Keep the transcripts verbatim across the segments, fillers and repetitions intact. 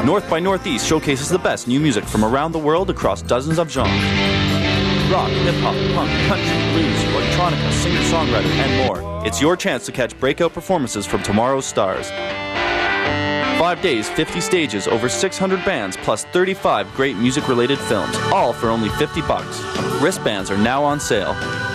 North by Northeast showcases the best new music from around the world across dozens of genres. Rock, hip-hop, punk, country, blues, electronica, singer-songwriter, and more. It's your chance to catch breakout performances from tomorrow's stars. Five days, fifty stages, over six hundred bands, plus thirty-five great music-related films, all for only fifty bucks. Wristbands are now on sale.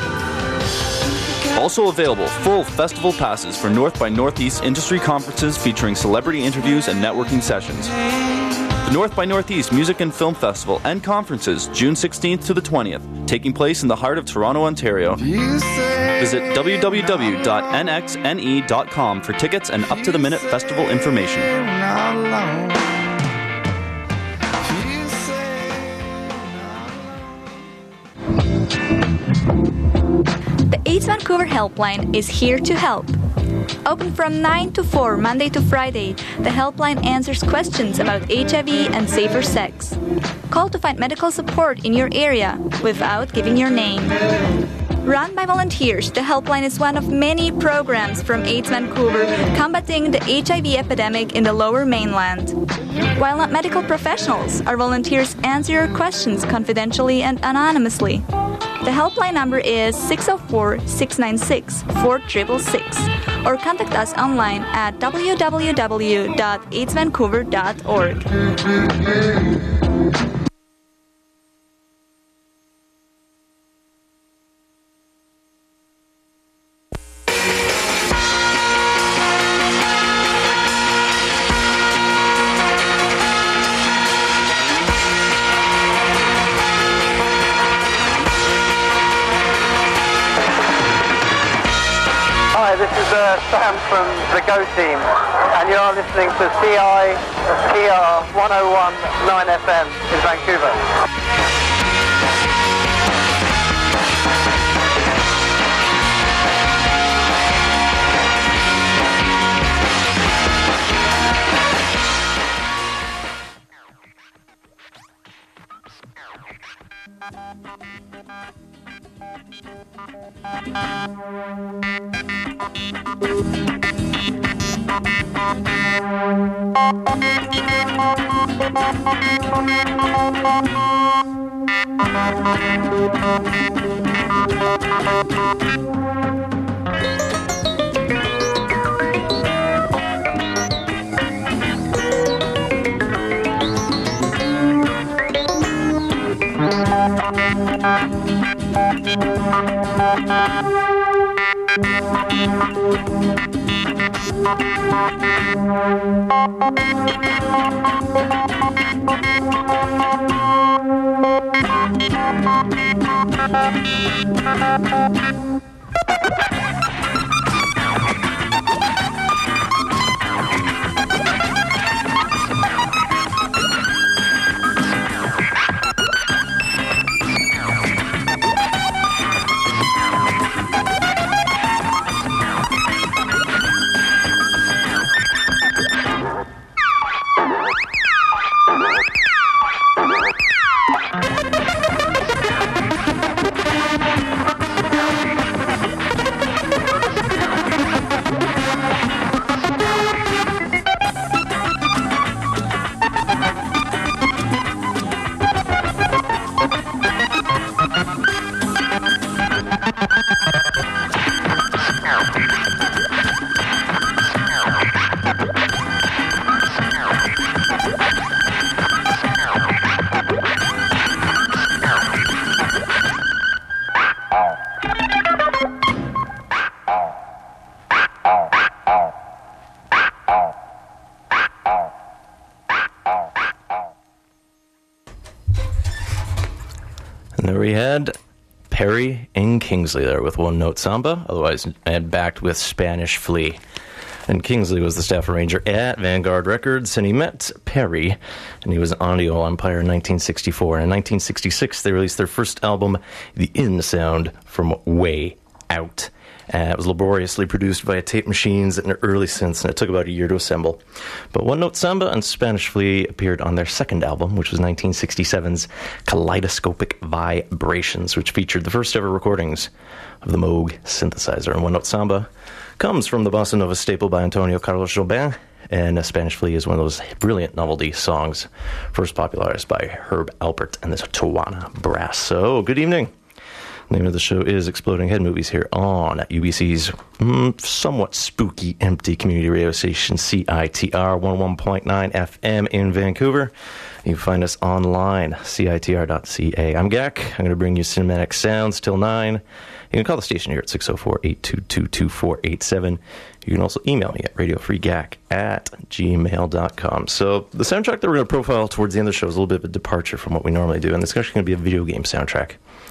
Also available, full festival passes for North by Northeast industry conferences featuring celebrity interviews and networking sessions. The North by Northeast Music and Film Festival and Conferences, June sixteenth to the twentieth, taking place in the heart of Toronto, Ontario. Visit w w w dot n x n e dot com for tickets and up-to-the-minute festival information. The AIDS Vancouver Helpline is here to help. Open from nine to four, Monday to Friday, the helpline answers questions about H I V and safer sex. Call to find medical support in your area without giving your name. Run by volunteers, the helpline is one of many programs from AIDS Vancouver combating the H I V epidemic in the Lower Mainland. While not medical professionals, our volunteers answer your questions confidentially and anonymously. The helpline number is six oh four, six nine six, four six six six or contact us online at w w w dot aids vancouver dot org. This is uh, Sam from the Go Team, and you are listening to C I P R one oh one point nine F M in Vancouver. And there we had Perry in Kingsley there with One Note Samba, otherwise and backed with Spanish Flea. And Kingsley was the staff arranger at Vanguard Records, and he met Perry, and he was Audio Umpire in nineteen sixty-four. And in nineteen sixty-six, they released their first album, The In Sound, from Way Out. Uh, it was laboriously produced via tape machines and early synths, and it took about a year to assemble. But One Note Samba and Spanish Flea appeared on their second album, which was nineteen sixty-seven's Kaleidoscopic Vibrations, which featured the first ever recordings of the Moog synthesizer. And One Note Samba comes from the bossa nova staple by Antonio Carlos Jobim, And uh, Spanish Flea is one of those brilliant novelty songs first popularized by Herb Alpert and this Tijuana Brass. So, good evening. The name of the show is Exploding Head Movies here on U B C's mm, somewhat spooky, empty community radio station, C I T R one oh one point nine F M in Vancouver. You can find us online, C I T R dot C A. I'm Gak. I'm going to bring you cinematic sounds till nine. You can call the station here at six oh four, eight two two, two four eight seven. You can also email me at radiofreegak at gmail dot com. So the soundtrack that we're going to profile towards the end of the show is a little bit of a departure from what we normally do, and it's actually going to be a video game soundtrack.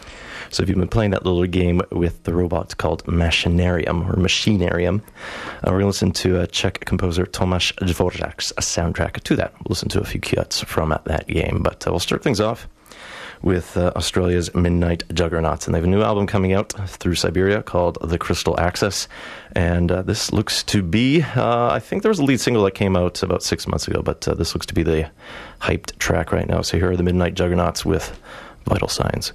So if you've been playing that little game with the robots called Machinarium, or Machinarium, uh, we're going to listen to uh, Czech composer Tomáš Dvořák's soundtrack to that. We'll listen to a few cuts from uh, that game. But uh, we'll start things off with uh, Australia's Midnight Juggernauts. And they have a new album coming out through Siberia called The Crystal Axis. And uh, this looks to be, uh, I think there was a lead single that came out about six months ago, but uh, this looks to be the hyped track right now. So here are the Midnight Juggernauts with Vital Signs.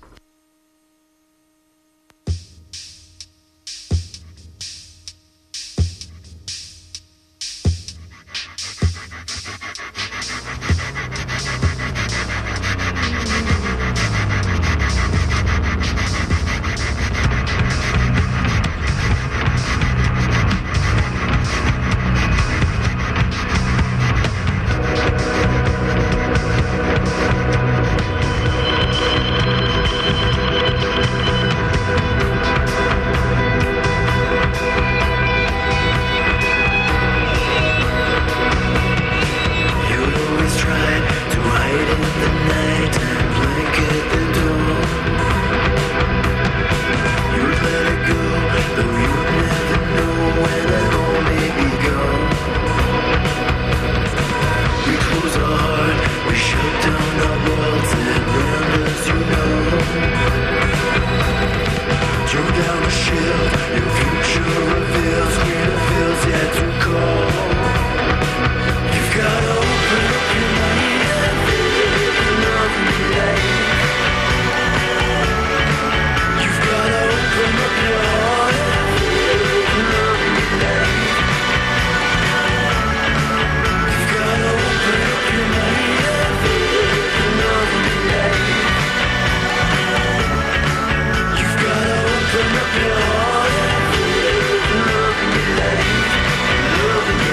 Open up your heart and love me, love me.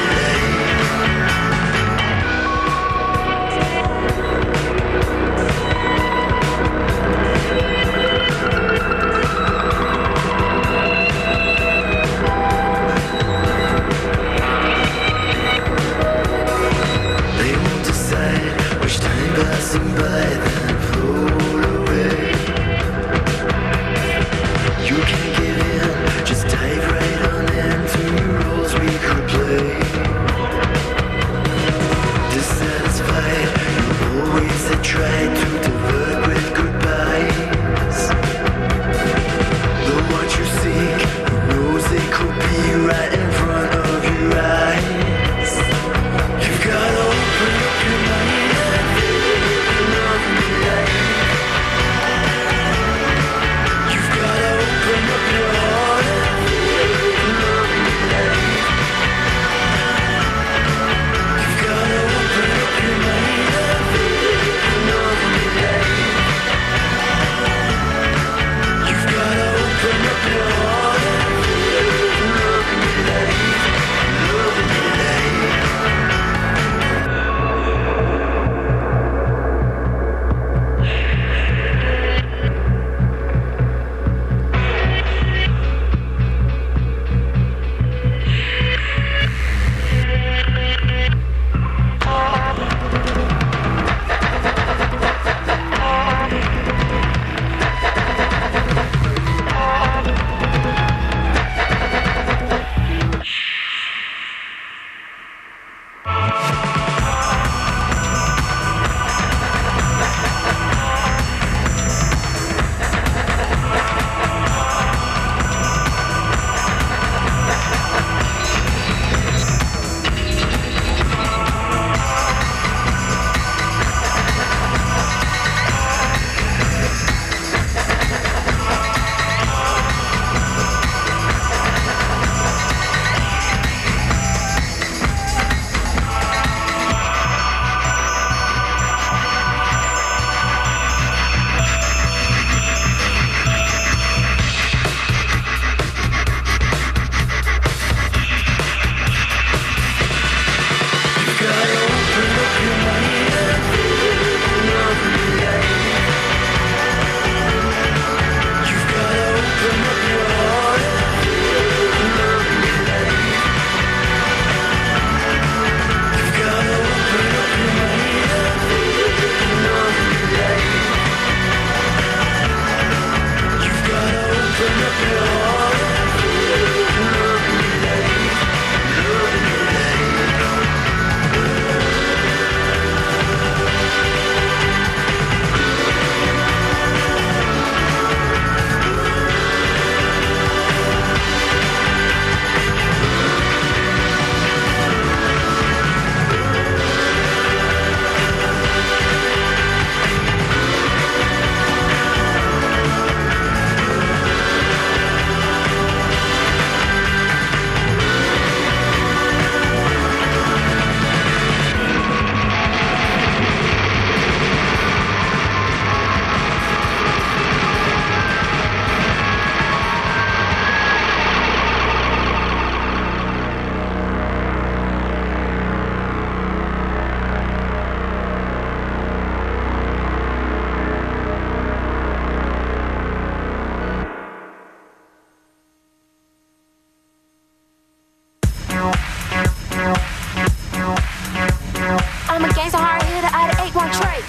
Gang so hard hitter out of eight one tray.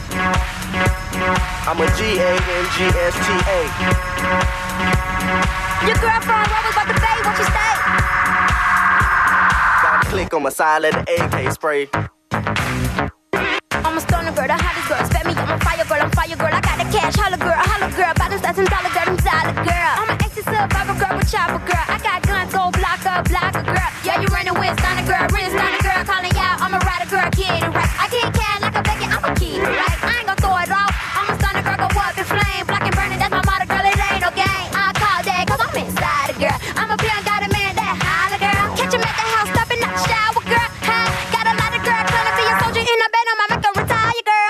I'm a G A N G S T A. Your girlfriend always about to pay what you stay. Got a click on my side, let the A K spray. I'm a stoner girl, the hottest girl. Spend me, I'm a fire girl, I'm fire girl. I got the cash, holla girl, holla girl. Bottom stats and dollar girl, I'm dollar girl. I'm an extra survivor girl with chopper girl. I got guns, go blocker, blocker girl. Yeah, you running with stunner girl, rinse stunner girl. Calling y'all, I'm a rider girl, kid it right. I can't can like a Beckett, I'm a kid right. I ain't gon' throw it off. I'm a stunner girl, go up in flame. Black and burning, that's my motto, girl, it ain't no game. I call that cause I'm inside a girl. I'm a pimp, got a man that holla girl. Catch him at the house, stopping at the shower girl. Huh? Got a lot of girl, trying to be a soldier in a bed, I'm a make her retire girl.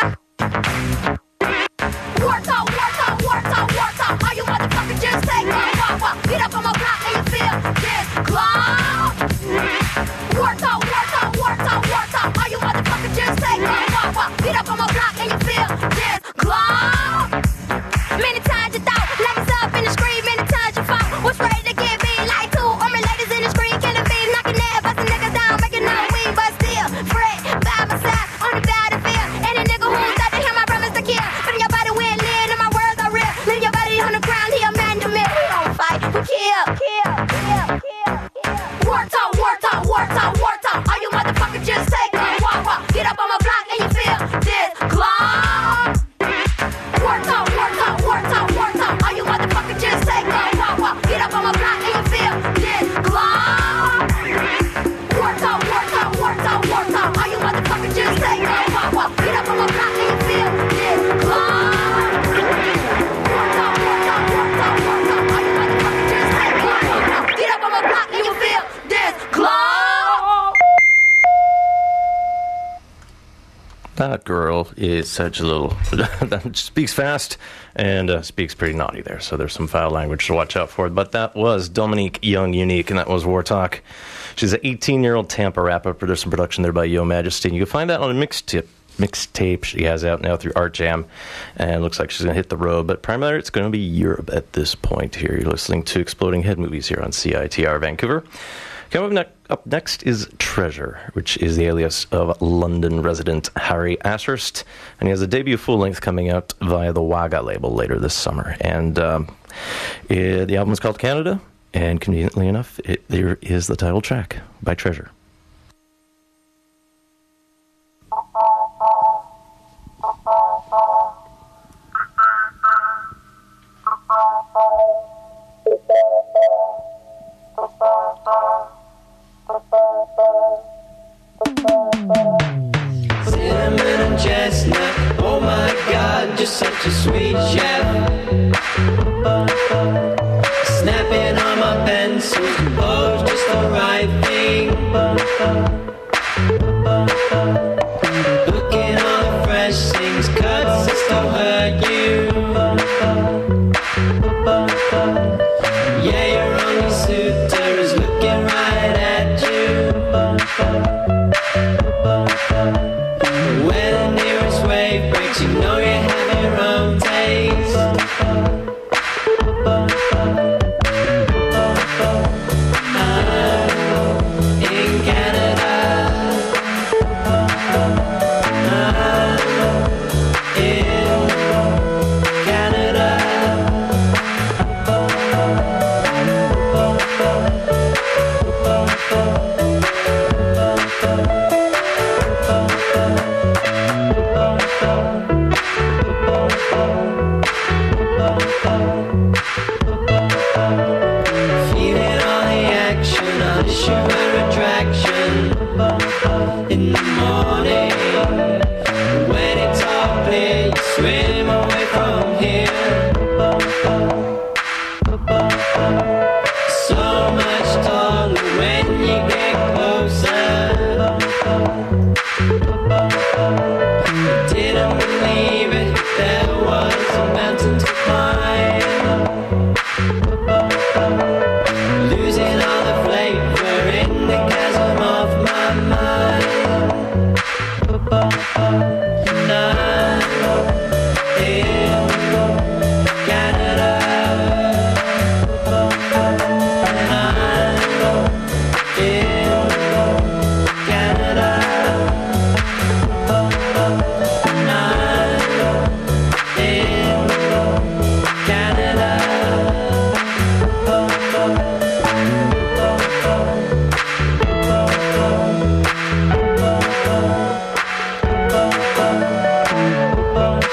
War talk, war talk, war talk, war talk. All you motherfuckers just take one walk, walk. Get up on my block and you feel this claw. War talk, war talk, war talk, war talk. All you motherfuckers just take one walk, walk. Get up on my block and you feel this claw. Many times you thought, ladies up in the street, many times you fought. Was ready to get me like two army ladies in the street, killing bees, knocking that, busting niggas down, making no weed, but still, Fred by my side on the battlefield. Any nigga who's out to hear my promise to kill. Putting your body where it live, and my words are real. Leave your body on the ground, he a man to me. We don't fight, we kill, kill, kill, kill, kill. War talk, war talk, war talk, war talk. All you motherfuckers just take one walk, walk. Get up on my block and you feel this claw. War talk, war talk, war talk, war talk. All you motherfuckers just take one walk, walk. Get up on my block and you feel this claw. War talk, war talk, war talk, war talk. All you motherfuckers just take one walk, walk. Get up on my block and you feel this claw. War talk, war talk, war talk, war talk. All you motherfuckers just take one walk, walk. Get up on my block and you feel this claw. That girl is such a little... that speaks fast and uh, speaks pretty naughty there, so there's some foul language to watch out for. But that was Dominique Young Unique, and that was War Talk. She's an eighteen-year-old Tampa rapper, produced some production there by Yo Majesty. You can find that on a mixtape mixtape she has out now through Art Jam, and it looks like she's going to hit the road. But primarily, it's going to be Europe at this point here. You're listening to Exploding Head Movies here on C I T R Vancouver. Coming up, ne- up next is Treasure, which is the alias of London resident Harry Ashurst, and he has a debut full-length coming out via the Wagga label later this summer. And um, it, the album is called Canada, and conveniently enough, it, there is the title track by Treasure. Cinnamon and chestnut, oh my God, you're such a sweet chef. Snapping on my pencil, oh, just the right thing. Looking all fresh things, cuts that still hurt you. Yeah, your only suitor is looking right at you. When the nearest wave breaks, you know you have your own taste. I'm in Canada. I'm in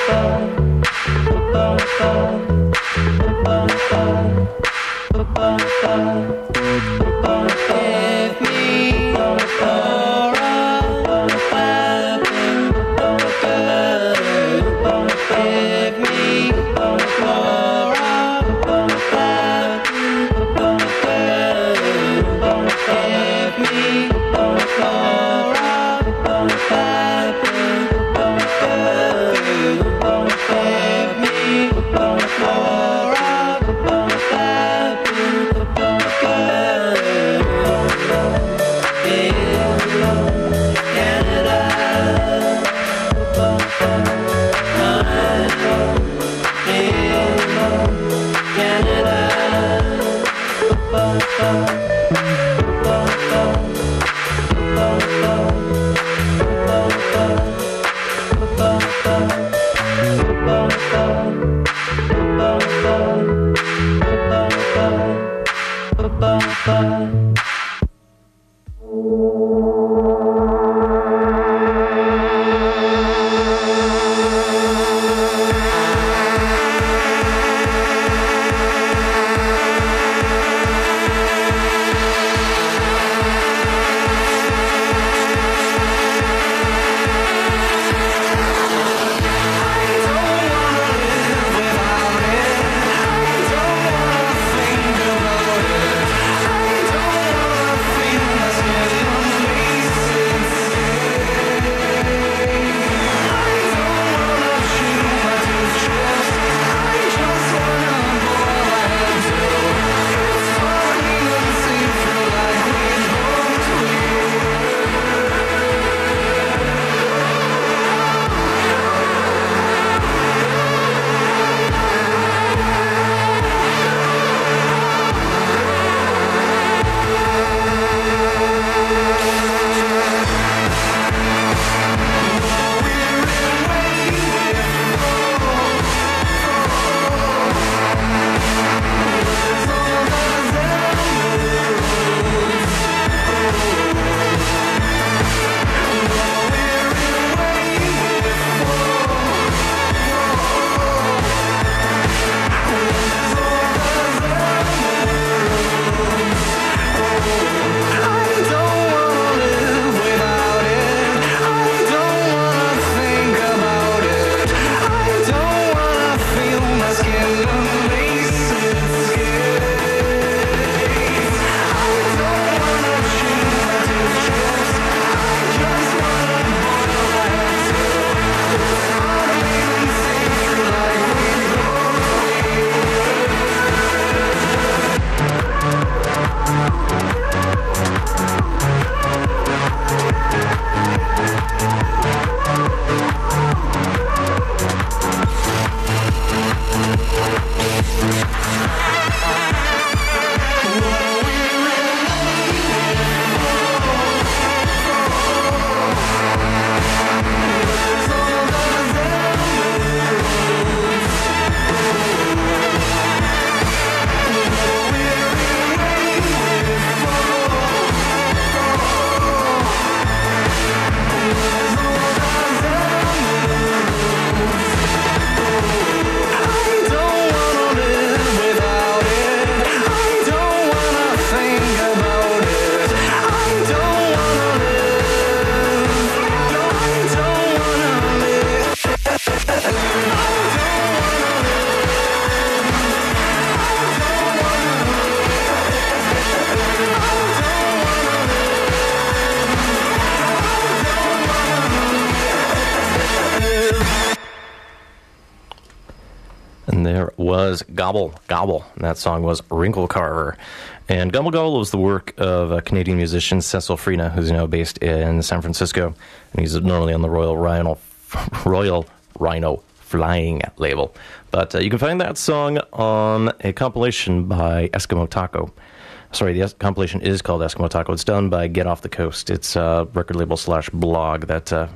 Was Gobble Gobble, and that song was Wrinkle Carver. And Gobble Gobble was the work of a Canadian musician, Cecil Freena, who's now based in San Francisco, and he's normally on the Royal Rhino, Royal Rhino Flying label. But uh, you can find that song on a compilation by Eskimo Taco. Sorry, the compilation is called Eskimo Taco. It's done by Get Off the Coast. It's a record label slash blog that uh,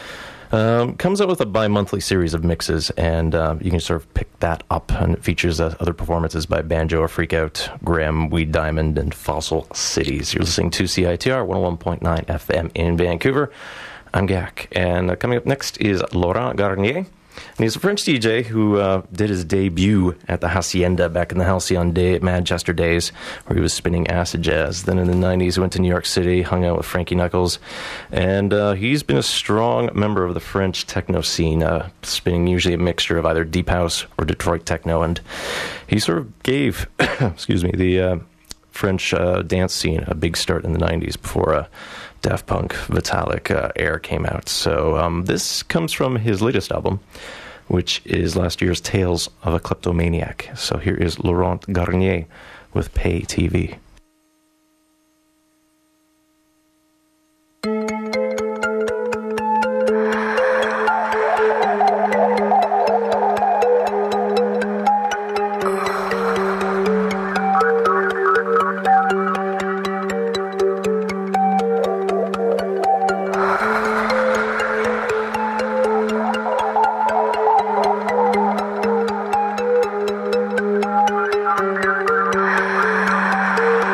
um, comes out with a bi-monthly series of mixes, and uh, you can sort of pick that up, and it features uh, other performances by Banjo, A Freakout, Graham, Weed Diamond, and Fossil Cities. You're listening to C I T R one oh one point nine F M in Vancouver. I'm Gak, and uh, coming up next is Laurent Garnier. And he's a French D J who uh, did his debut at the Hacienda back in the Halcyon day, Manchester days, where he was spinning acid jazz. Then in the nineties, he went to New York City, hung out with Frankie Knuckles, and uh, he's been a strong member of the French techno scene, uh, spinning usually a mixture of either deep house or Detroit techno. And he sort of gave, excuse me, the uh, French uh, dance scene a big start in the nineties before uh, Daft Punk, Vitalik, uh, Air came out. So um, this comes from his latest album, which is last year's Tales of a Kleptomaniac. So here is Laurent Garnier with Pay T V. Thank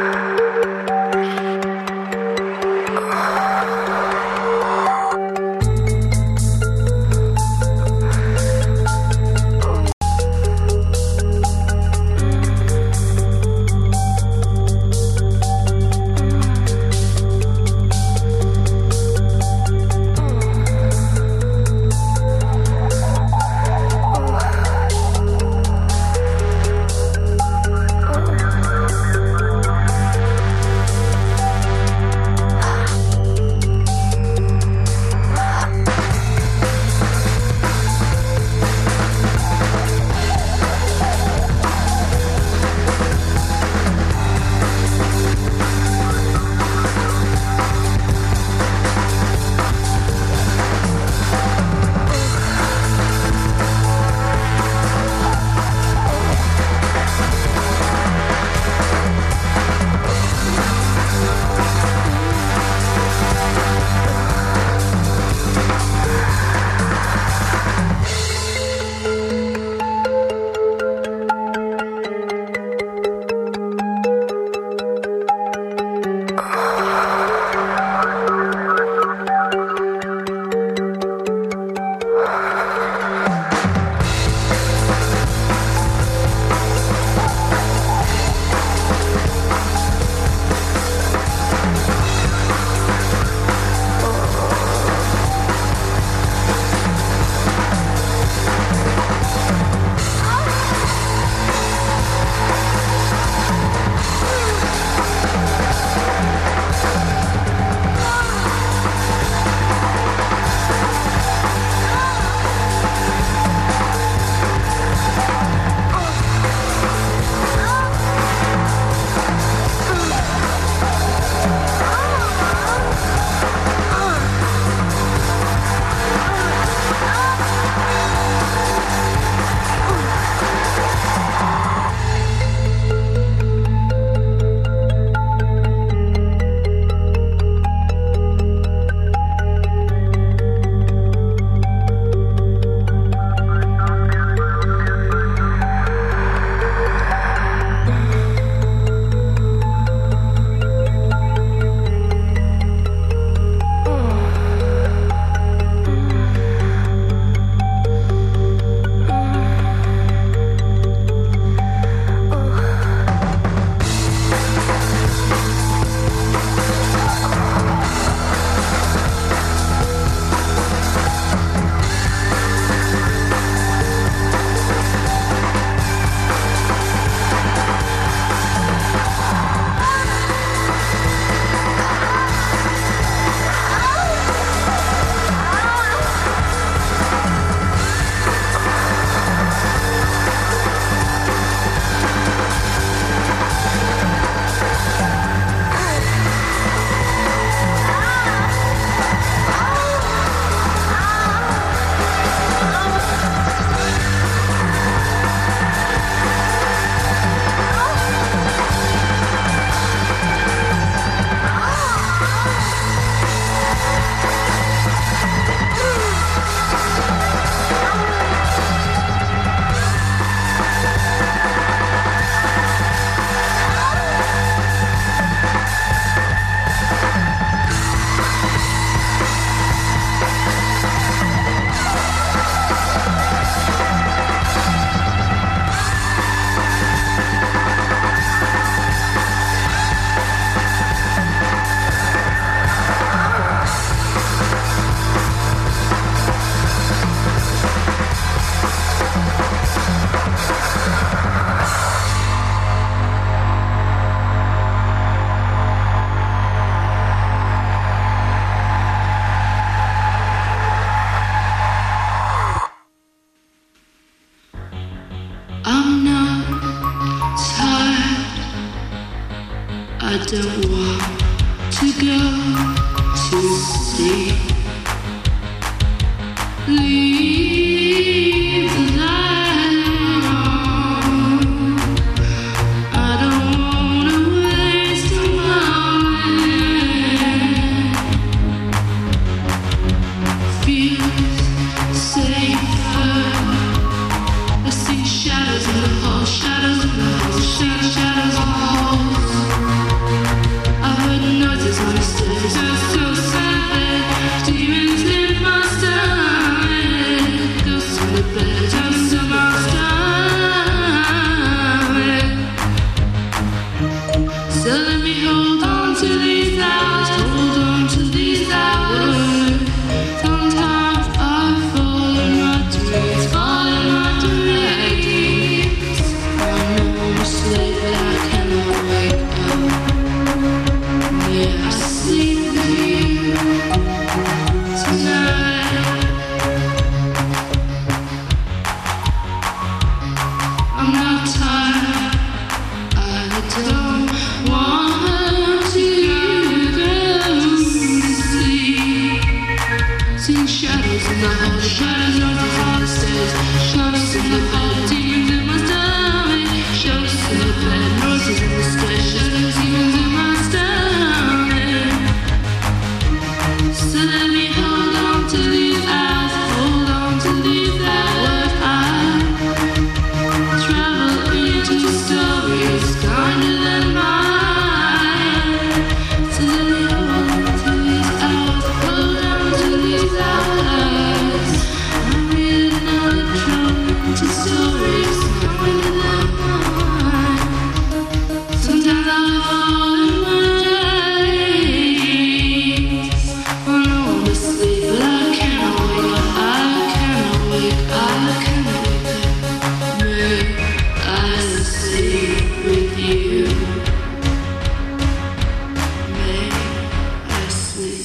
I don't want to go to sleep. Leave the light on. I don't wanna waste a moment. Feel safer. I see shadows in the hall, shadows in the hall, shadows, shadows in the halls. I heard noises on the stairs, I was so sad. Demons in my stomach, ghosts in the bed, ghosts in my stomach. So let me hold on to these hours, hold on to these hours. Sometimes I fall in my dreams, fall in my dreams. I know I'm asleep, but I cannot wake up. Yeah, I sleep with you tonight. I'm not tired, I don't want to go to sleep. Seeing shadows in the hall, shadows on the hall stairs, shadows in the bed, demons in my stomach, shadows in the bed, noises in the stairs, shadows, demons in my stomach. So let me hold on to these hours, hold on to these hours. I travel into stories kinder than mine. So let me hold on to these hours, hold on to these hours. I read another travel into stories kinder than mine. Sometimes I fall in my days. I know I'm asleep, but I cannot wake up. I cannot wake, I cannot wake up. May I sleep with you? May I sleep?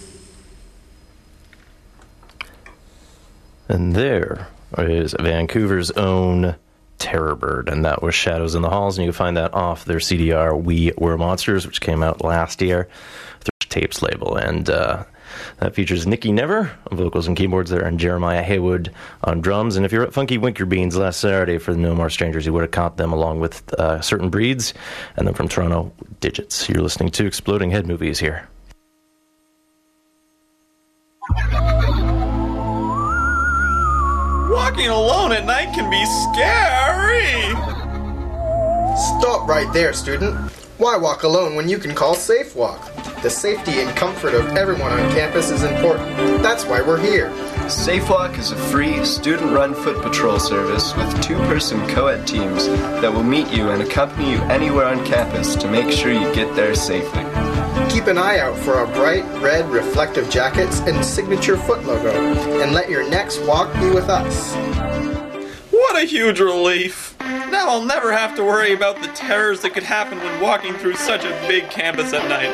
And there is Vancouver's own Terrorbird, and that was Shadows in the Halls, and you can find that off their C D R We Were Monsters, which came out last year, Thrift Tapes label, and uh, that features Nikki Never on vocals and keyboards there, and Jeremiah Haywood on drums. And if you're at Funky Winker Beans last Saturday for the No More Strangers, you would have caught them along with uh, Certain Breeds, and then from Toronto, Digits. You're listening to Exploding Head Movies here. Walking alone at night can be scary! Stop right there, student. Why walk alone when you can call SafeWalk? The safety and comfort of everyone on campus is important. That's why we're here. SafeWalk is a free, student-run foot patrol service with two-person co-ed teams that will meet you and accompany you anywhere on campus to make sure you get there safely. Keep an eye out for our bright red reflective jackets and signature foot logo, and let your next walk be with us. What a huge relief! Now I'll never have to worry about the terrors that could happen when walking through such a big campus at night.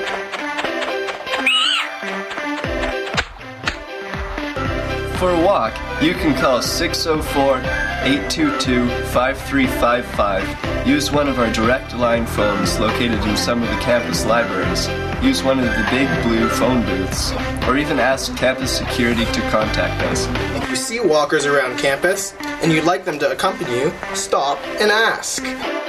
For a walk, you can call six oh four, eight two two, five three five five, use one of our direct line phones located in some of the campus libraries, use one of the big blue phone booths, or even ask campus security to contact us. If you see walkers around campus and you'd like them to accompany you, stop and ask.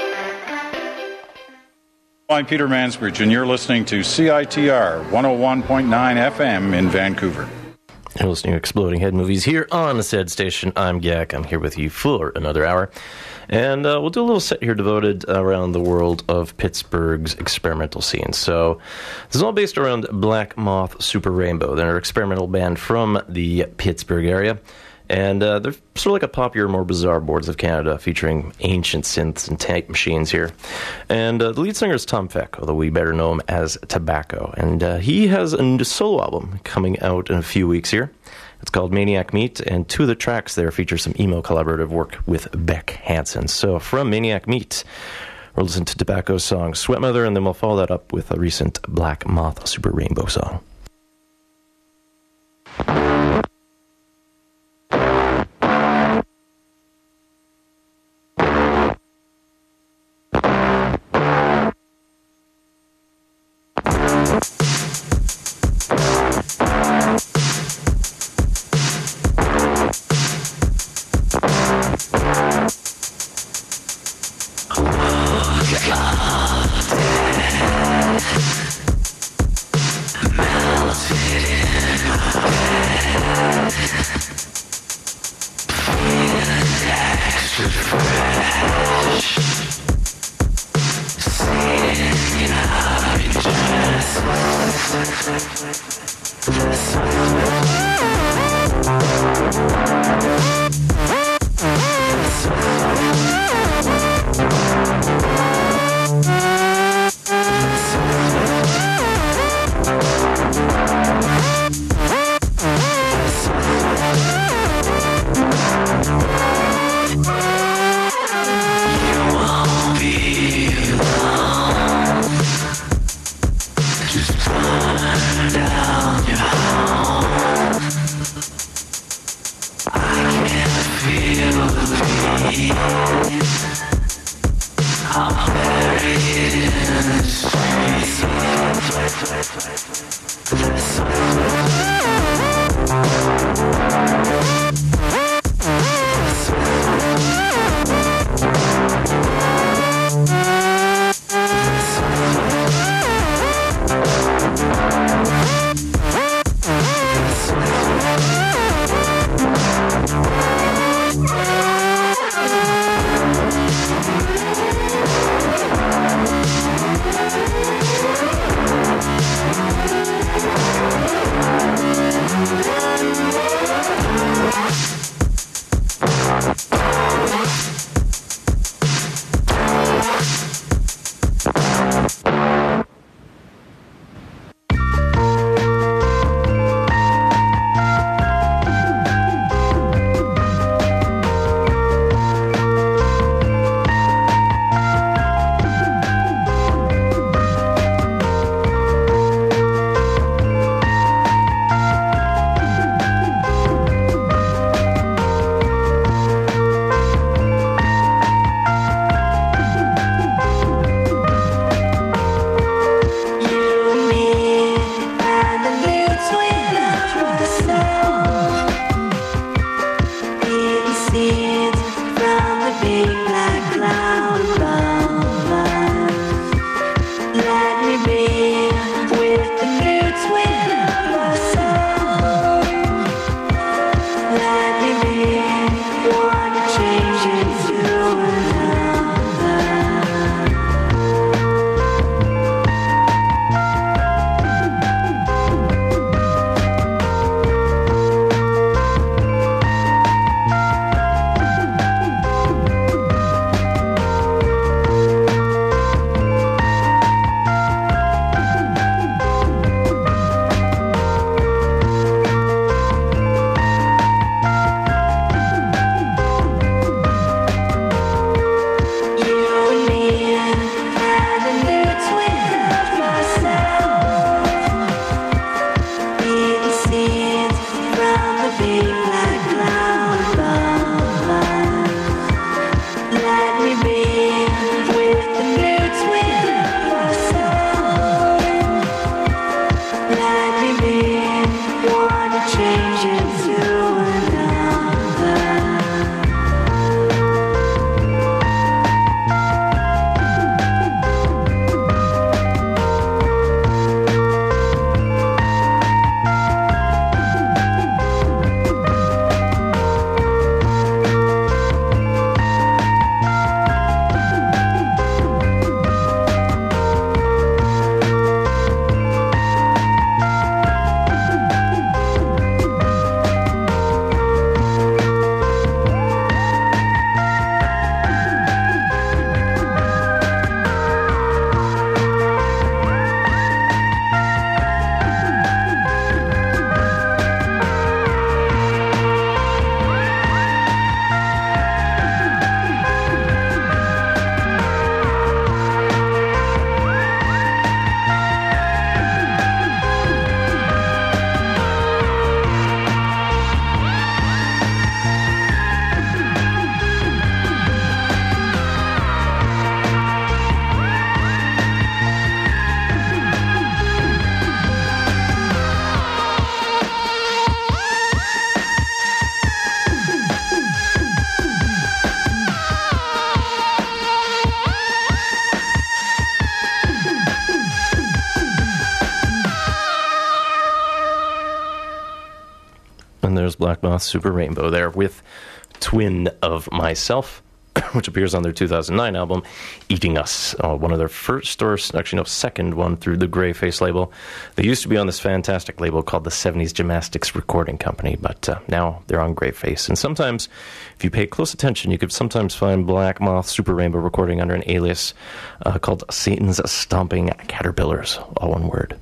I'm Peter Mansbridge, and you're listening to C I T R one oh one point nine F M in Vancouver. You're listening to Exploding Head Movies here on the said station. I'm Gak. I'm here with you for another hour. And uh, we'll do a little set here devoted around the world of Pittsburgh's experimental scene. So this is all based around Black Moth Super Rainbow. They're an experimental band from the Pittsburgh area. And uh, they're sort of like a popular, more bizarre Boards of Canada, featuring ancient synths and tape machines here. And uh, the lead singer is Tom Feck, although we better know him as Tobacco. And uh, he has a solo album coming out in a few weeks here. It's called Maniac Meat, and two of the tracks there feature some emo collaborative work with Beck Hansen. So from Maniac Meat, we'll listen to Tobacco's song Sweat Mother, and then we'll follow that up with a recent Black Moth Super Rainbow song. There's Black Moth Super Rainbow there with Twin of Myself, which appears on their two thousand nine album, Eating Us, uh, one of their first, or actually no, second one through the Greyface label. They used to be on this fantastic label called the seventies Gymnastics Recording Company, but uh, now they're on Greyface. And sometimes, if you pay close attention, you could sometimes find Black Moth Super Rainbow recording under an alias uh, called Satan's Stomping Caterpillars, all one word.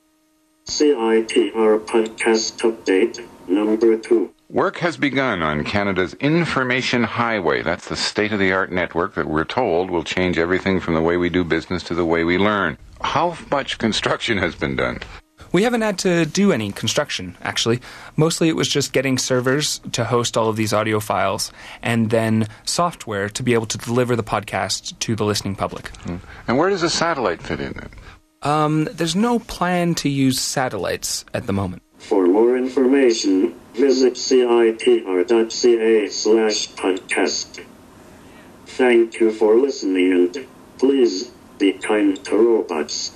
C I T R Podcast Update Number two. Work has begun on Canada's Information Highway. That's the state-of-the-art network that we're told will change everything from the way we do business to the way we learn. How much construction has been done? We haven't had to do any construction, actually. Mostly it was just getting servers to host all of these audio files and then software to be able to deliver the podcast to the listening public. And where does a satellite fit in it? Um, there's no plan to use satellites at the moment. For more information, visit citr.ca slash podcast. Thank you for listening, and please be kind to robots.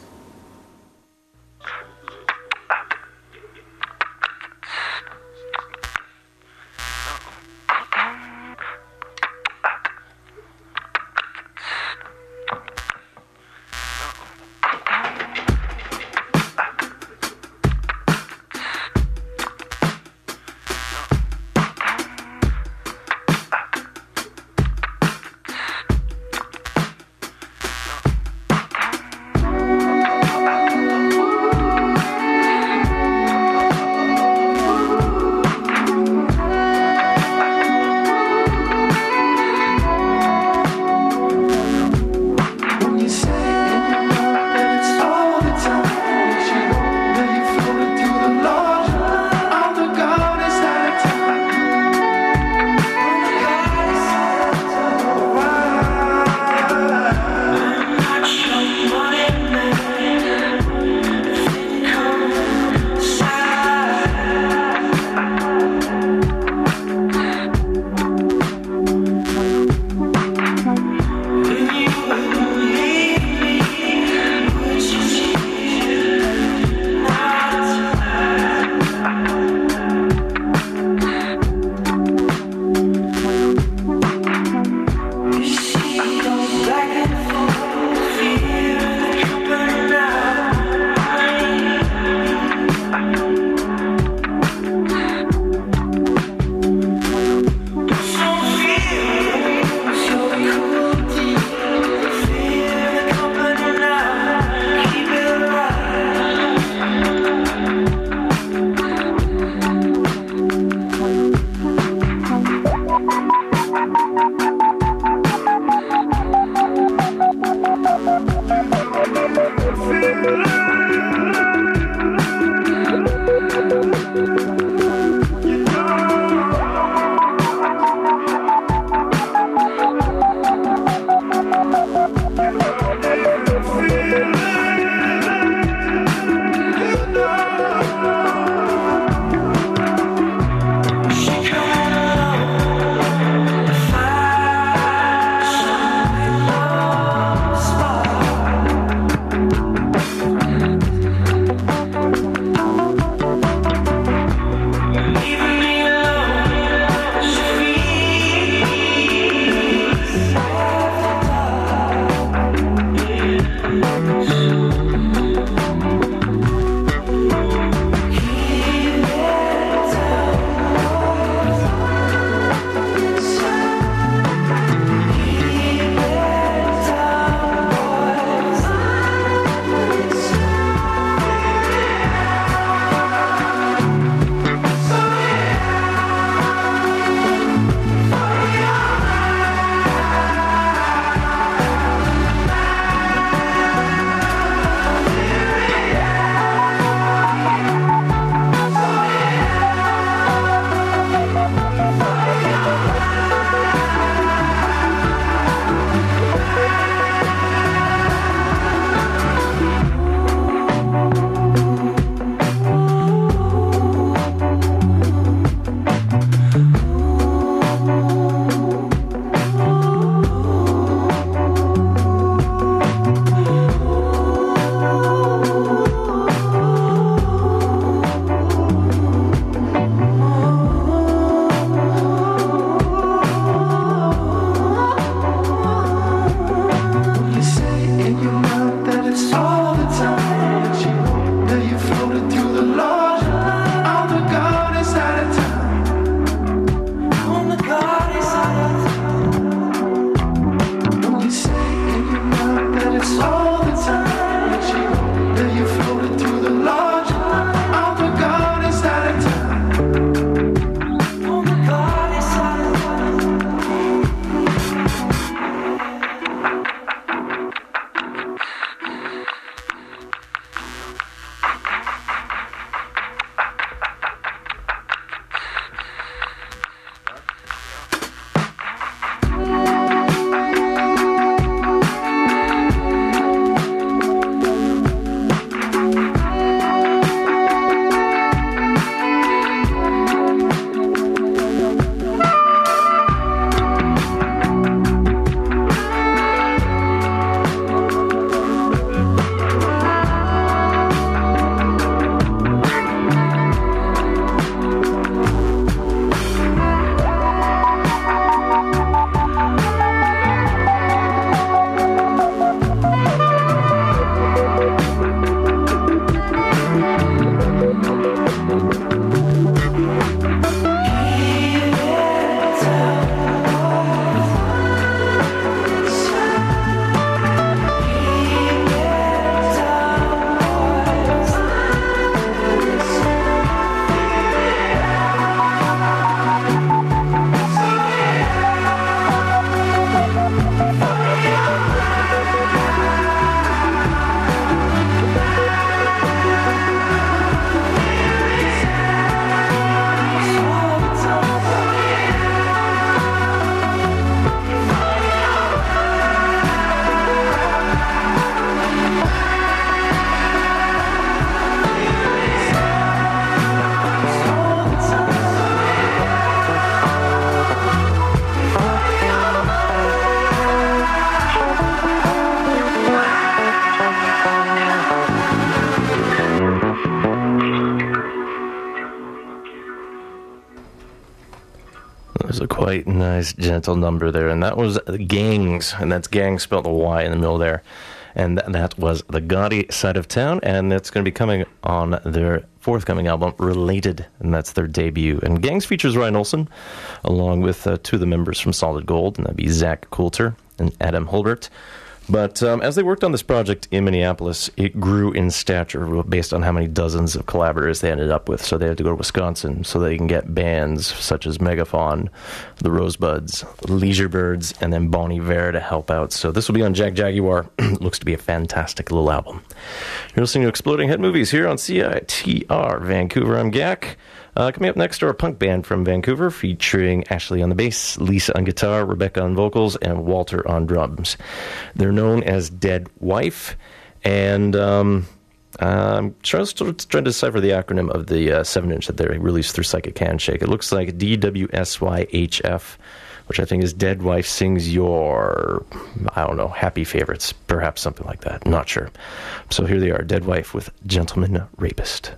It was a quite nice, gentle number there, and that was Gangs, and that's Gang spelled the Y in the middle there. And th- that was The Gaudy Side of Town, and it's going to be coming on their forthcoming album, Related, and that's their debut. And Gangs features Ryan Olsen, along with uh, two of the members from Solid Gold, and that'd be Zach Coulter and Adam Hulbert. But um, as they worked on this project in Minneapolis, it grew in stature based on how many dozens of collaborators they ended up with. So they had to go to Wisconsin so they can get bands such as Megafaun, the Rosebuds, Leisure Birds, and then Bon Iver to help out. So this will be on Jack Jaguar. Looks to be a fantastic little album. You're listening to Exploding Head Movies here on C I T R Vancouver. I'm Gak. Uh, coming up next are a punk band from Vancouver featuring Ashley on the bass, Lisa on guitar, Rebecca on vocals, and Walter on drums. They're known as Dead Wife, and um, I'm trying to decipher the acronym of the uh, seven inch that they released through Psychic Handshake. It looks like D W S Y H F, which I think is Dead Wife Sings Your, I don't know, Happy Favorites, perhaps something like that. Not sure. So here they are, Dead Wife with Gentleman Rapist.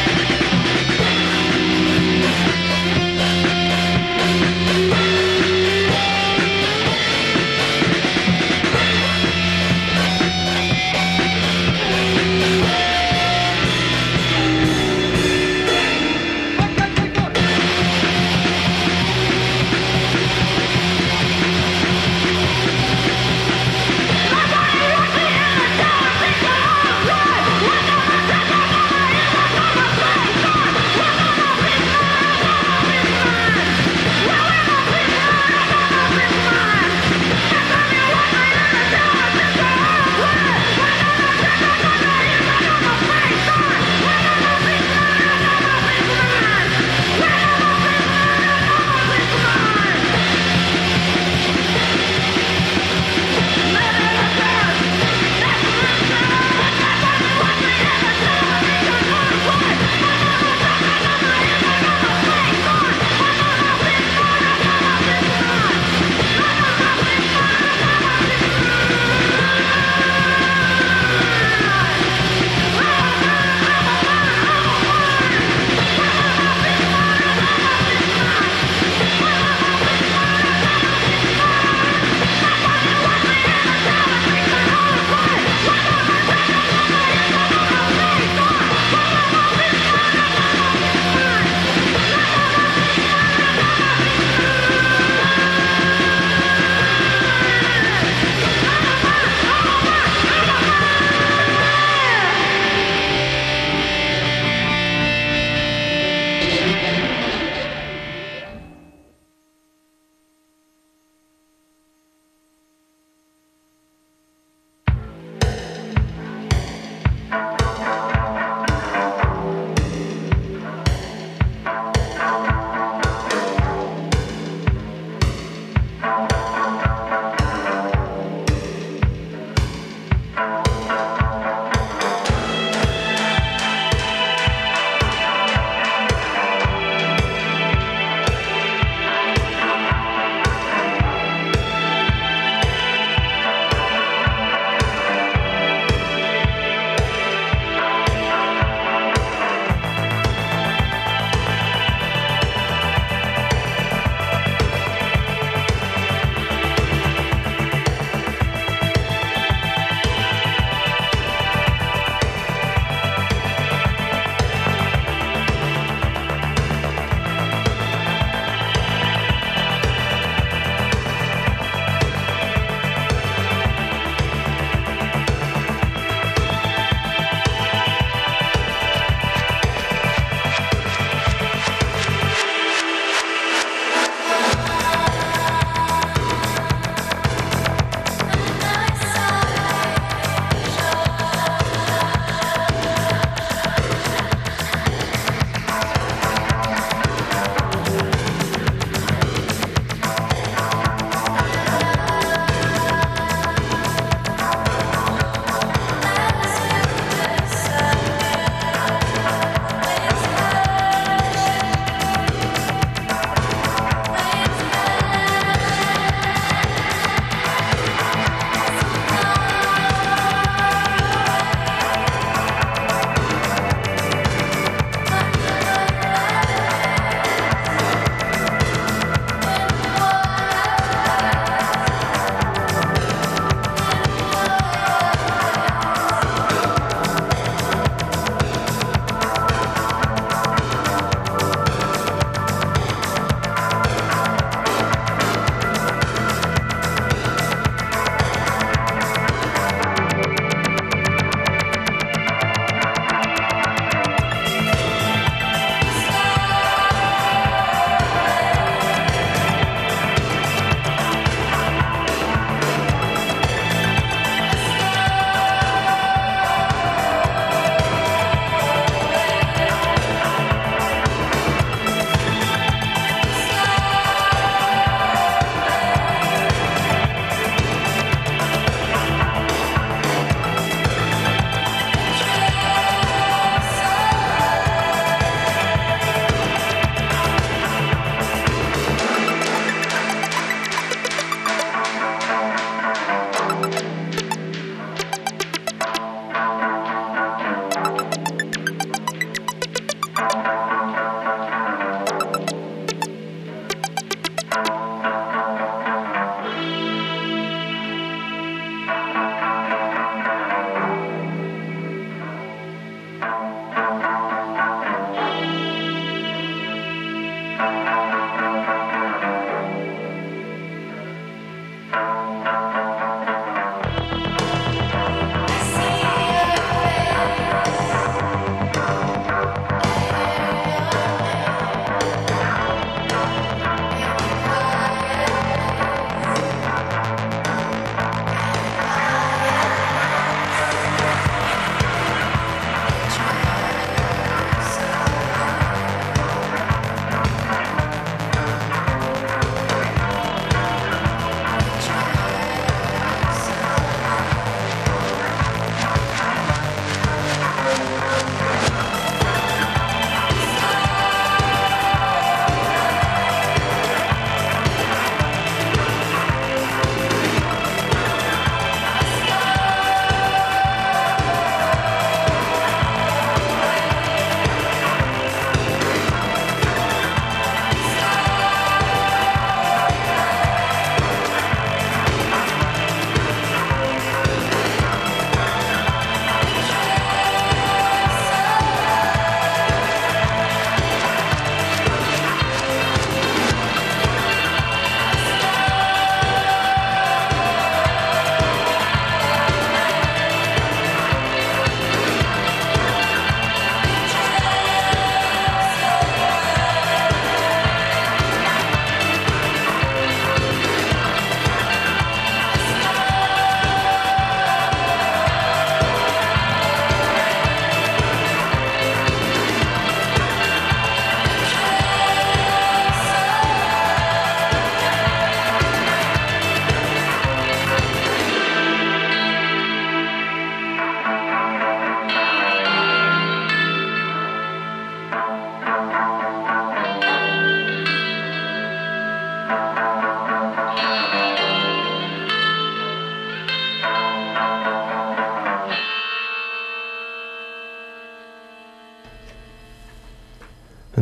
Thank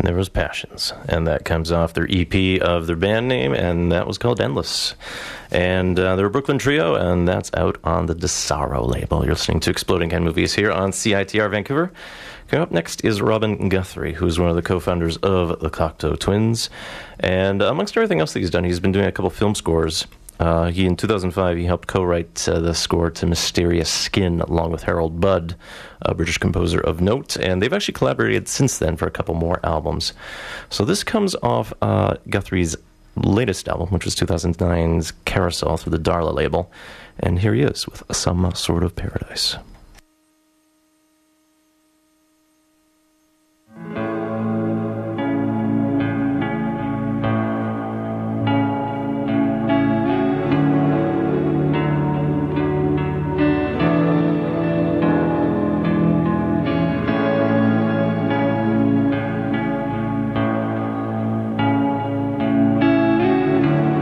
there was Passions, and that comes off their E P of their band name, and that was called Endless. And uh, they're a Brooklyn trio, and that's out on the DeSaro label. You're listening to Exploding Head Movies here on C I T R Vancouver. Coming up next is Robin Guthrie, who's one of the co-founders of the Cocteau Twins. And amongst everything else that he's done, he's been doing a couple film scores. Uh, he, in two thousand five, he helped co-write uh, the score to Mysterious Skin along with Harold Budd, a British composer of note, and they've actually collaborated since then for a couple more albums. So this comes off uh, Guthrie's latest album, which was two thousand nine's Carousel through the Darla label, and here he is with Some Sort of Paradise.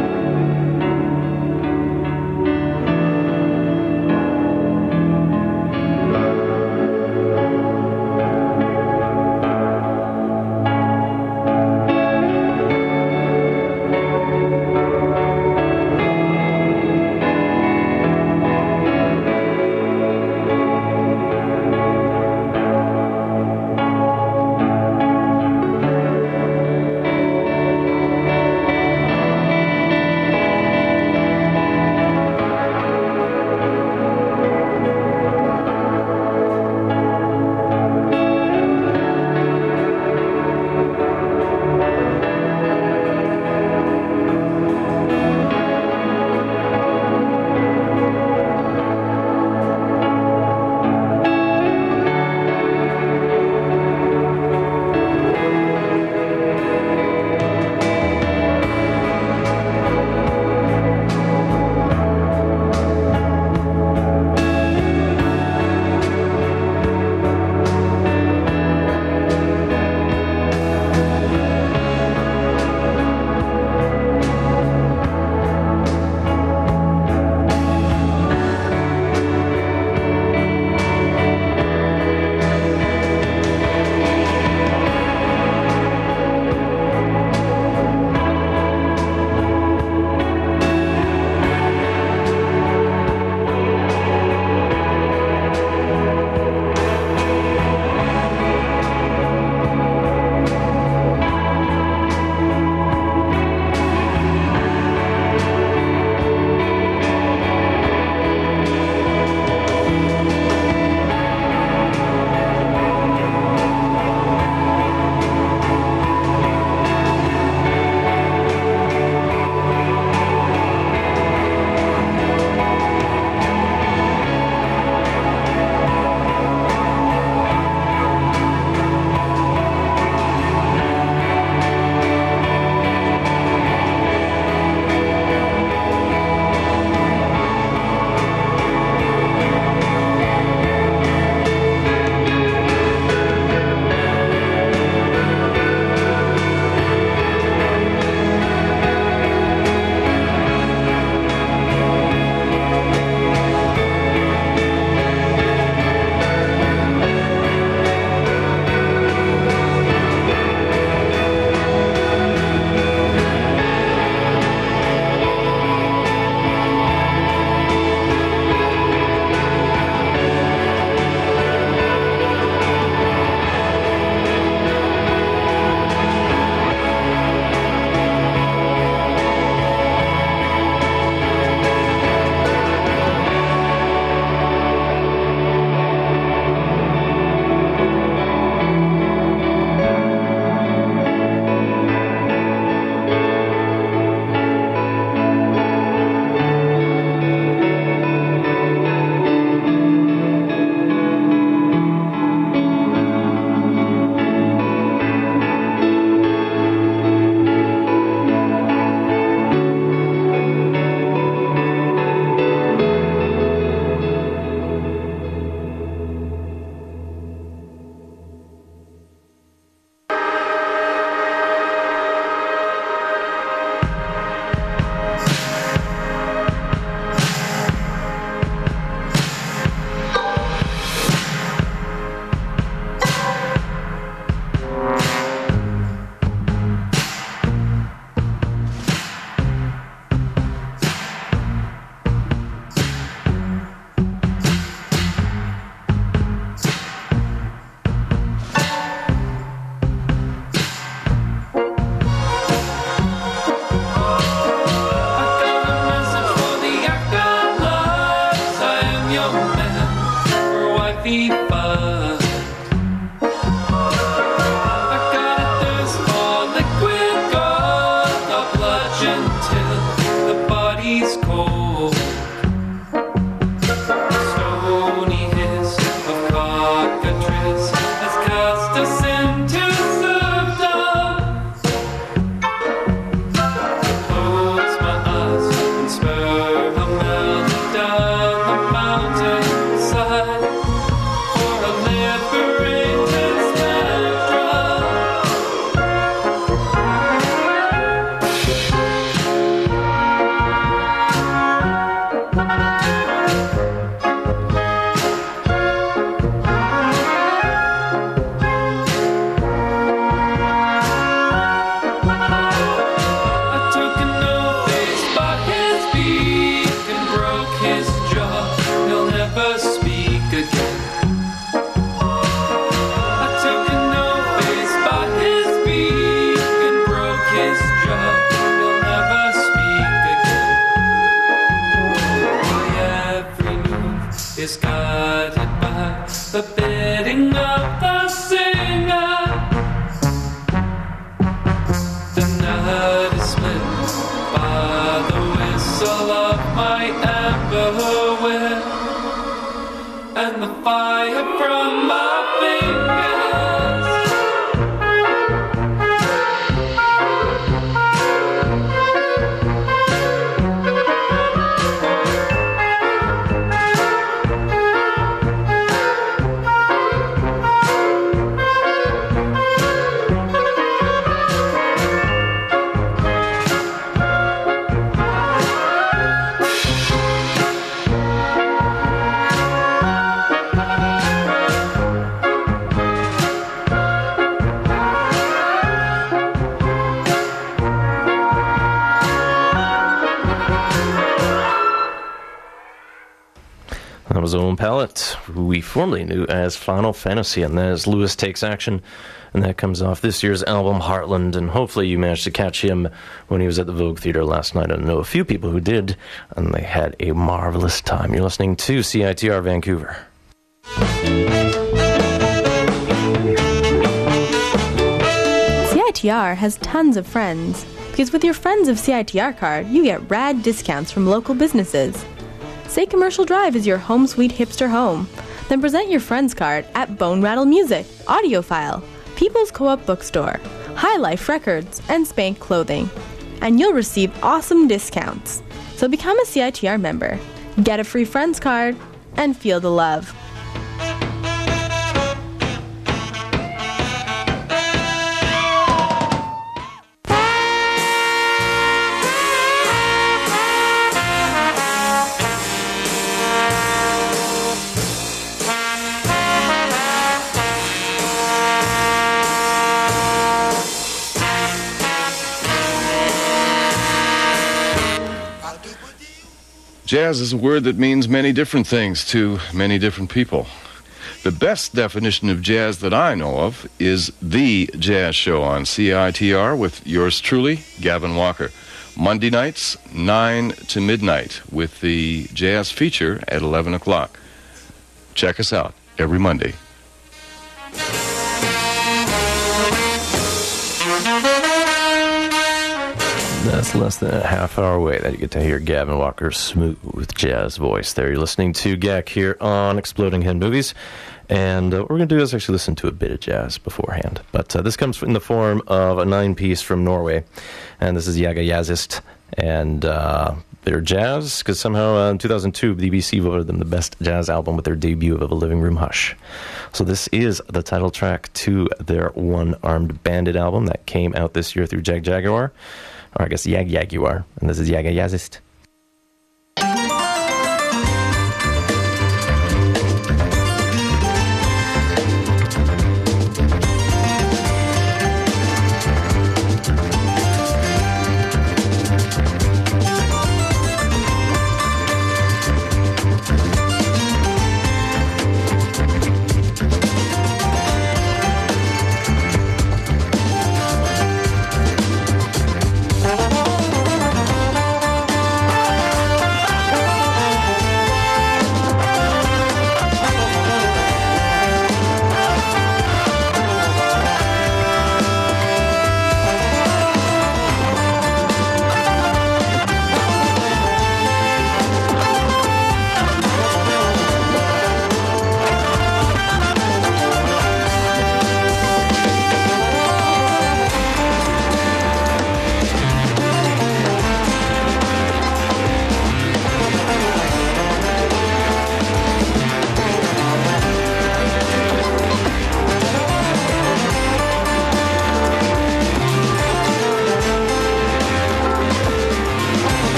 Thank heavy fun. I got a thirst for liquid gold, I'll bludgeon till the body's cold. Stony hiss of cockatrice has cast us into serfdom. Close my eyes and spur a melody down the mountainside for a liberated spectrum. I took an oath face by his beak and broke his jaw. He'll never speak again. I took an oath face by his beak and broke his jaw. He'll never speak again. My every move is guided by the bidding of the singer. The night is split by the whistle of my amber whip and the fire from my fingers. That was Owen Pallet, who we formerly knew as Final Fantasy, and that is Lewis Takes Action, and that comes off this year's album Heartland, and hopefully you managed to catch him when he was at the Vogue Theatre last night. I know a few people who did, and they had a marvelous time. You're listening to C I T R Vancouver. C I T R has tons of friends, because with your Friends of C I T R card, you get rad discounts from local businesses. Say Commercial Drive is your home sweet hipster home. Then present your friends card at Bone Rattle Music, Audiophile, People's Co-op Bookstore, High Life Records, and Spank Clothing. And you'll receive awesome discounts. So become a C I T R member, get a free friends card, and feel the love. Jazz is a word that means many different things to many different people. The best definition of jazz that I know of is The Jazz Show on C I T R with yours truly, Gavin Walker. Monday nights, nine to midnight, with the jazz feature at eleven o'clock. Check us out every Monday. That's less than a half hour away that you get to hear Gavin Walker's smooth jazz voice there. You're listening to G A C here on Exploding Head Movies. And uh, what we're going to do is actually listen to a bit of jazz beforehand. But uh, this comes in the form of a nine-piece from Norway. And this is Jaga Jazzist. And uh, they're jazz, because somehow uh, in two thousand two, the B B C voted them the best jazz album with their debut of A Living Room Hush. So this is the title track to their One-Armed Bandit album that came out this year through Jag Jaguar. Or I guess Jag Jaguar. And this is Jaga Jazzist.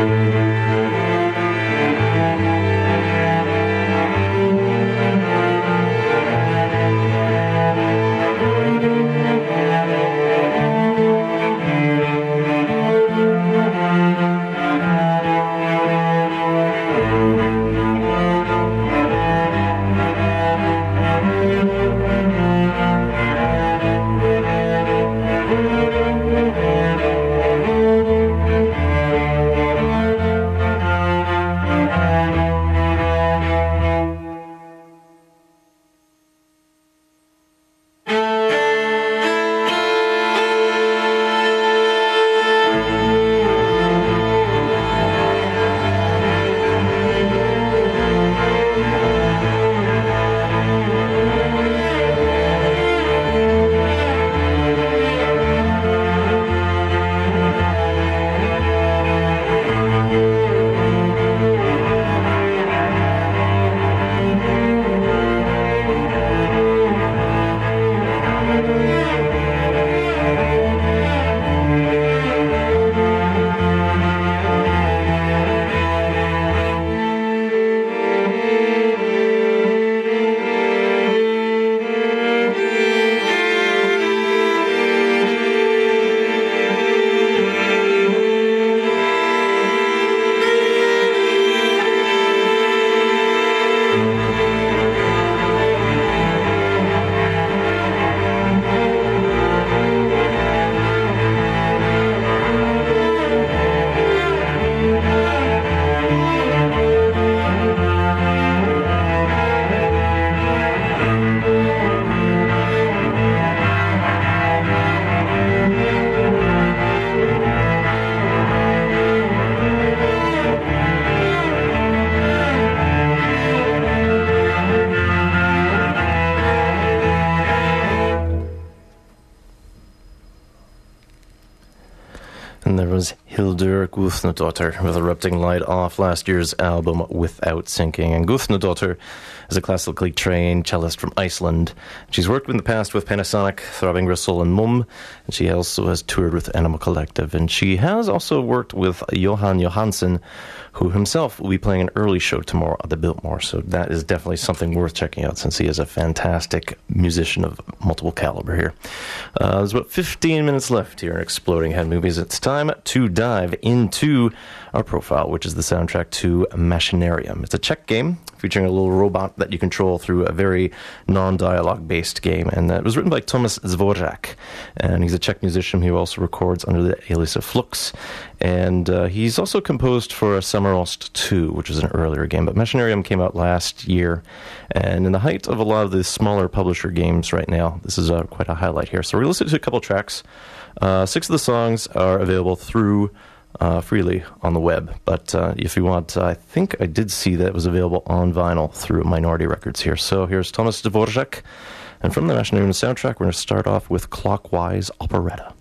And there was Hildur Guðnadóttir with Erupting Light off last year's album Without Sinking. And Guðnadóttir is a classically trained cellist from Iceland. She's worked in the past with Panasonic, Throbbing Gristle, and Mum. And she also has toured with Animal Collective. And she has also worked with Johan Johansson, who himself will be playing an early show tomorrow at the Biltmore. So that is definitely something worth checking out, since he is a fantastic musician of multiple caliber here. Uh, there's about fifteen minutes left here in Exploding Head Movies. It's time to dive into our profile, which is the soundtrack to Machinarium. It's a Czech game featuring a little robot that you control through a very non-dialogue based game. And it was written by Tomas Dvorak. And he's a Czech musician who also records under the alias of Flux. And uh, he's also composed for Summerost two, which was an earlier game. But Machinarium came out last year. And in the height of a lot of the smaller publisher games right now, this is uh, quite a highlight here. So we're listening to a couple tracks. Uh, six of the songs are available through uh, freely on the web. But uh, if you want, uh, I think I did see that it was available on vinyl through Minority Records here. So here's Tomas Dvorak. And from the Machinarium soundtrack, we're going to start off with Clockwise Operetta.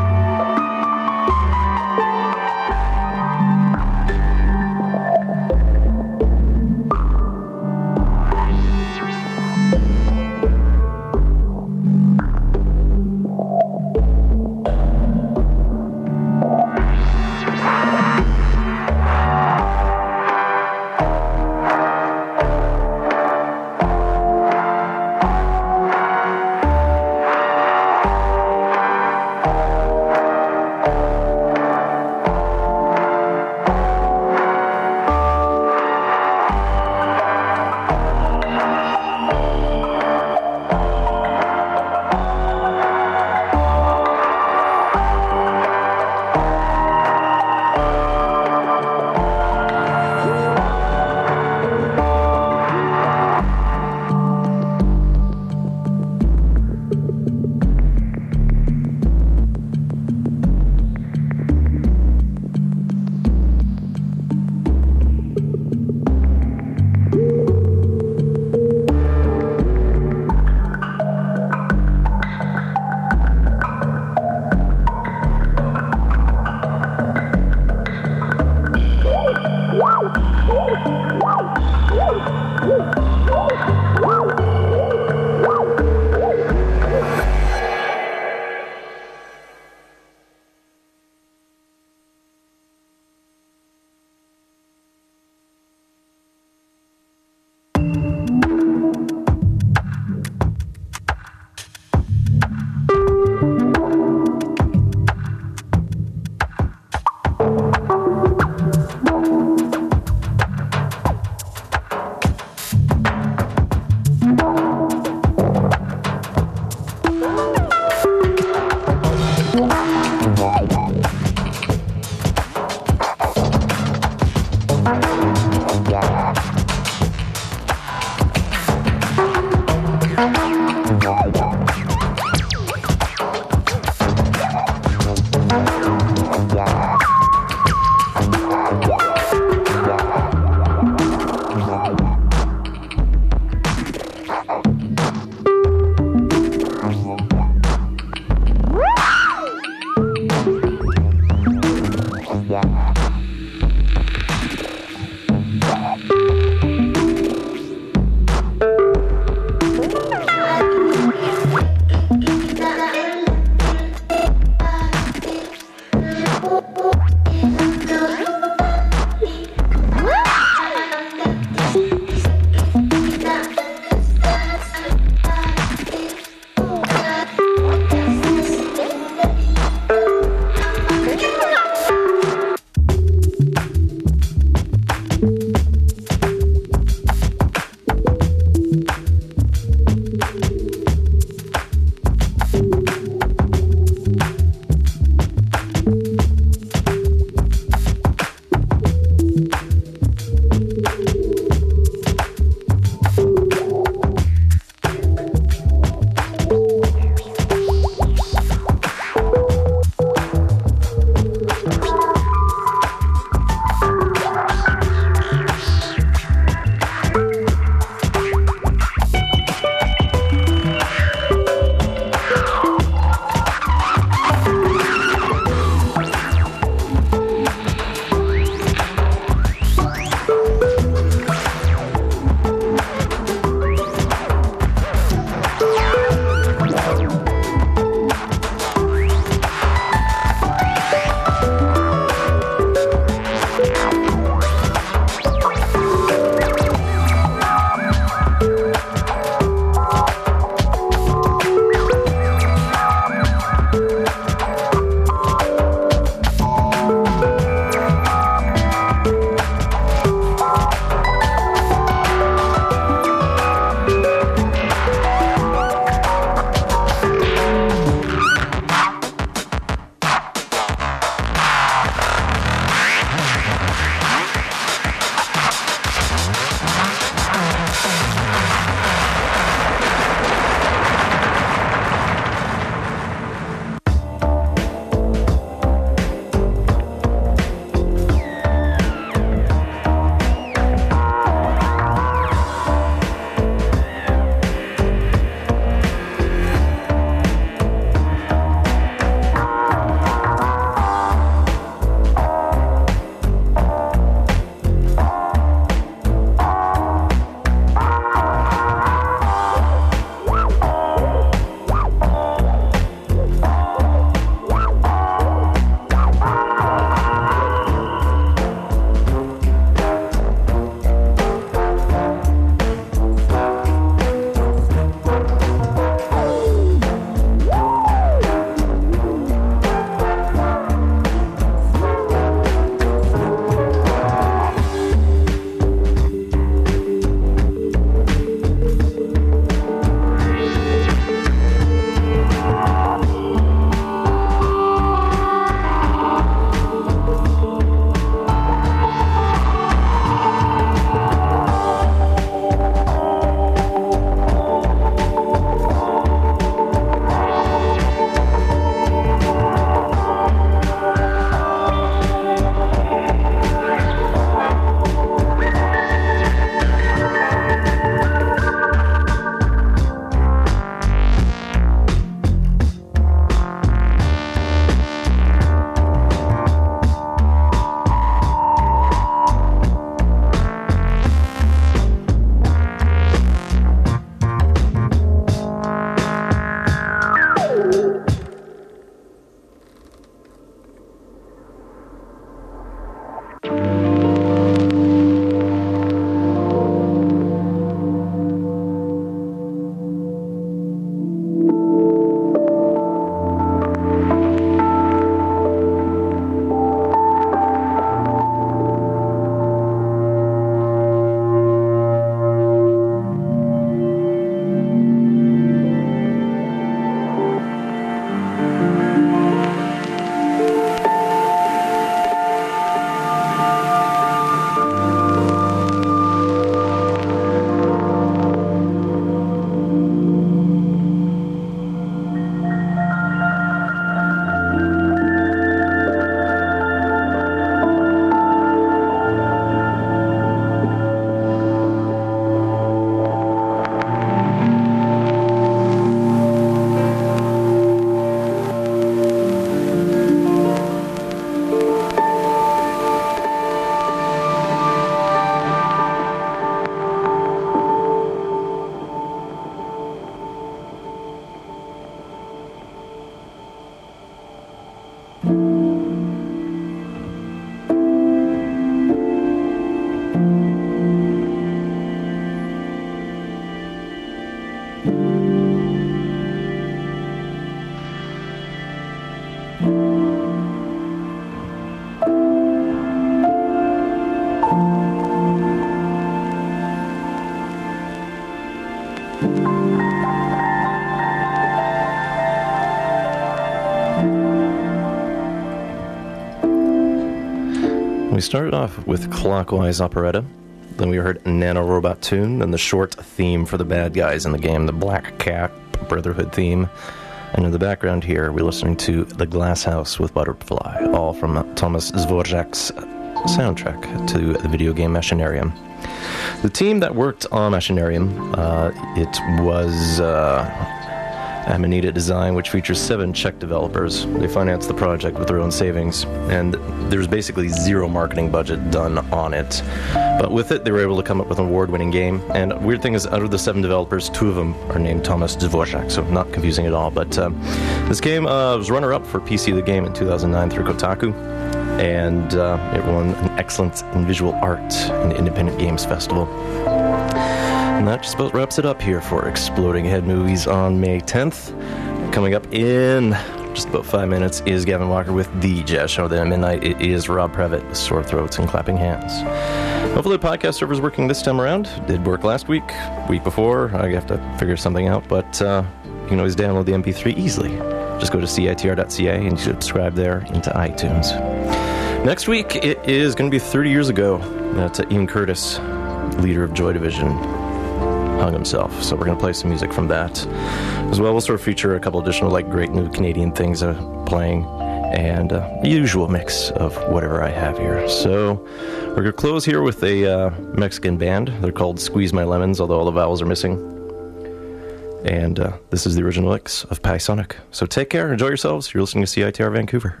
We started off with Clockwise Operetta, then we heard Nanorobot Tune, and the short theme for the bad guys in the game, the Black Cap Brotherhood theme. And in the background here, we're listening to The Glass House with Butterfly, all from Thomas Dvorak's soundtrack to the video game Machinarium. The team that worked on Machinarium, uh, it was uh, Amanita Design, which features seven Czech developers. They financed the project with their own savings, and there's basically zero marketing budget done on it. But with it, they were able to come up with an award-winning game. And the weird thing is, out of the seven developers, two of them are named Thomas Dvorak, so not confusing at all. But um, this game uh, was runner-up for P C of the Game in two thousand nine through Kotaku, and uh, it won an excellence in visual art in the Independent Games Festival. And that just about wraps it up here for Exploding Head Movies on May tenth. Coming up in just about five minutes is Gavin Walker with The Jazz Show. Then at midnight, it is Rob Previtt with Sore Throats and Clapping Hands. Hopefully the podcast server is working this time around. It did work last week, week before. I have to figure something out, but uh, you can always download the M P three easily. Just go to C I T R dot C A and subscribe there into iTunes. Next week, it is going to be thirty years ago that uh, Ian Curtis, leader of Joy Division, hung himself. So we're going to play some music from that. As well, we'll sort of feature a couple additional like great new Canadian things uh, playing, and uh, the usual mix of whatever I have here. So we're going to close here with a uh, Mexican band. They're called Squeeze My Lemons, although all the vowels are missing. And uh, this is the original mix of Paisonic. So take care, enjoy yourselves. You're listening to C I T R Vancouver.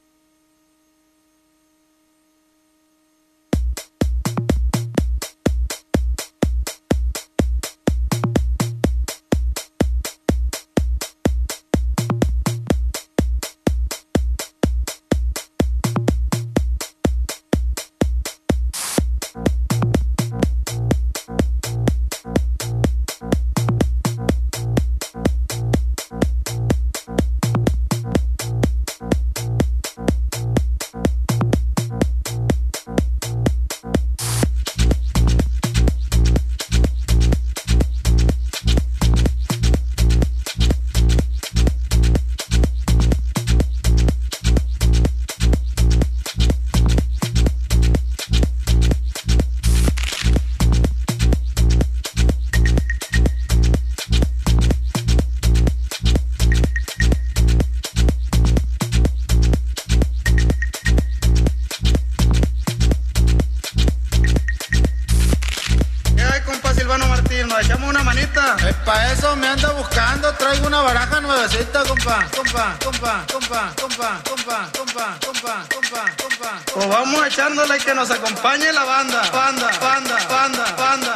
Pues vamos echándole que nos acompañe la banda, banda, banda, banda, banda,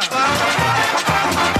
banda.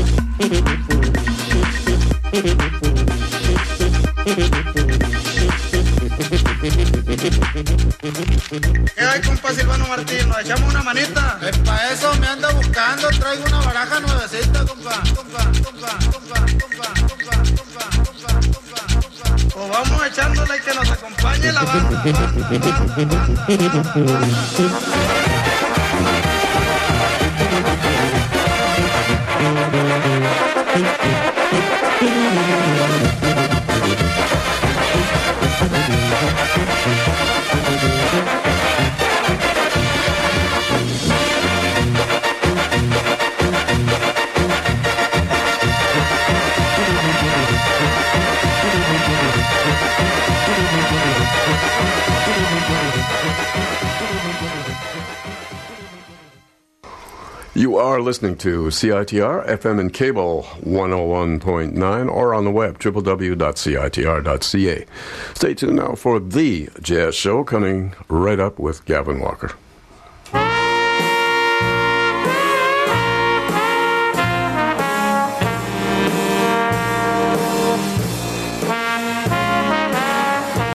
Thank you. ¿Qué hay, compa Silvano Martín? ¿Nos echamos una manita? Es para eso me anda buscando. Traigo una baraja nuevecita, compa. Compa, compa, compa, compa, compa, compa, compa, compa. Pues vamos echándole y que nos acompañe la banda. Banda, banda, banda, banda, banda. You are listening to C I T R, F M and cable one oh one point nine, or on the web, w w w dot c i t r dot c a. Stay tuned now for The Jazz Show, coming right up with Gavin Walker.